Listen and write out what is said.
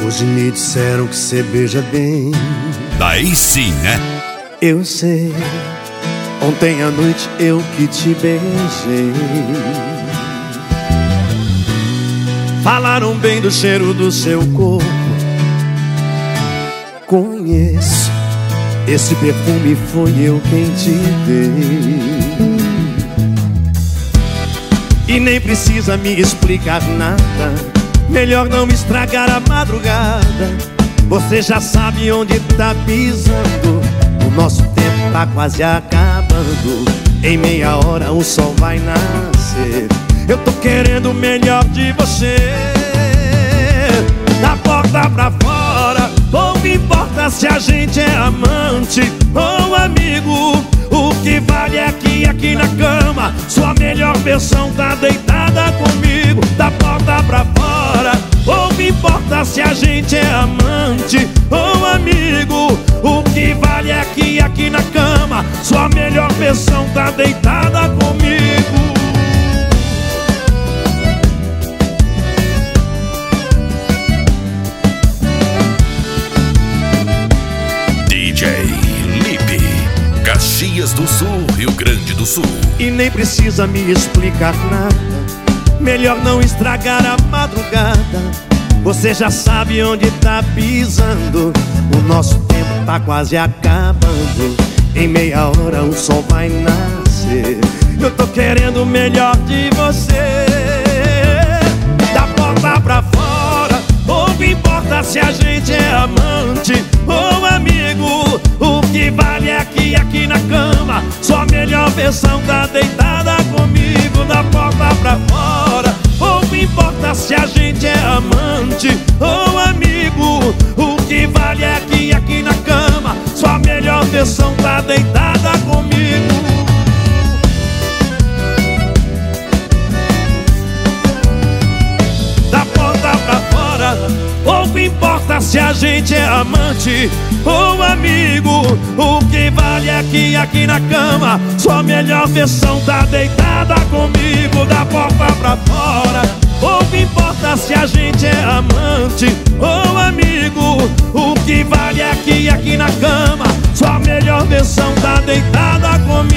Hoje me disseram que cê beija bem. Daí sim, né? Eu sei, ontem à noite eu que te beijei. Falaram bem do cheiro do seu corpo. Conheço, esse perfume foi eu quem te dei. E nem precisa me explicar nada, melhor não me estragar a madrugada. Você já sabe onde tá pisando. O nosso tempo tá quase acabando. Em meia hora o sol vai nascer. Eu tô querendo o melhor de você. Da porta pra fora, pouco importa se a gente é amante ou amigo. O que vale é que aqui na cama sua melhor versão tá deitada comigo. Da porta pra fora, pouco importa se a gente é amante ou amigo. O que vale é que aqui na cama sua melhor versão tá deitada comigo. DJ Lipe, Caxias do Sul, Rio Grande do Sul. E nem precisa me explicar nada, melhor não estragar a madrugada. Você já sabe onde tá pisando. O nosso tempo tá quase acabando. Em meia hora o sol vai nascer. Eu tô querendo o melhor de você. Da porta pra fora, pouco importa se a gente é amante ou amigo. O que vale é que aqui na cama sua melhor versão tá deitada comigo. Da porta pra fora, pouco importa se a gente é amante ou amigo. O que vale é que aqui na cama sua melhor versão tá deitada comigo. Da porta pra fora, pouco importa se a gente é amante ou amigo. O que vale é que aqui na cama sua melhor versão tá deitada comigo. Da porta pra fora, pouco importa se a gente é amante ou amigo. O que vale é que aqui na cama sua melhor versão tá deitada comigo.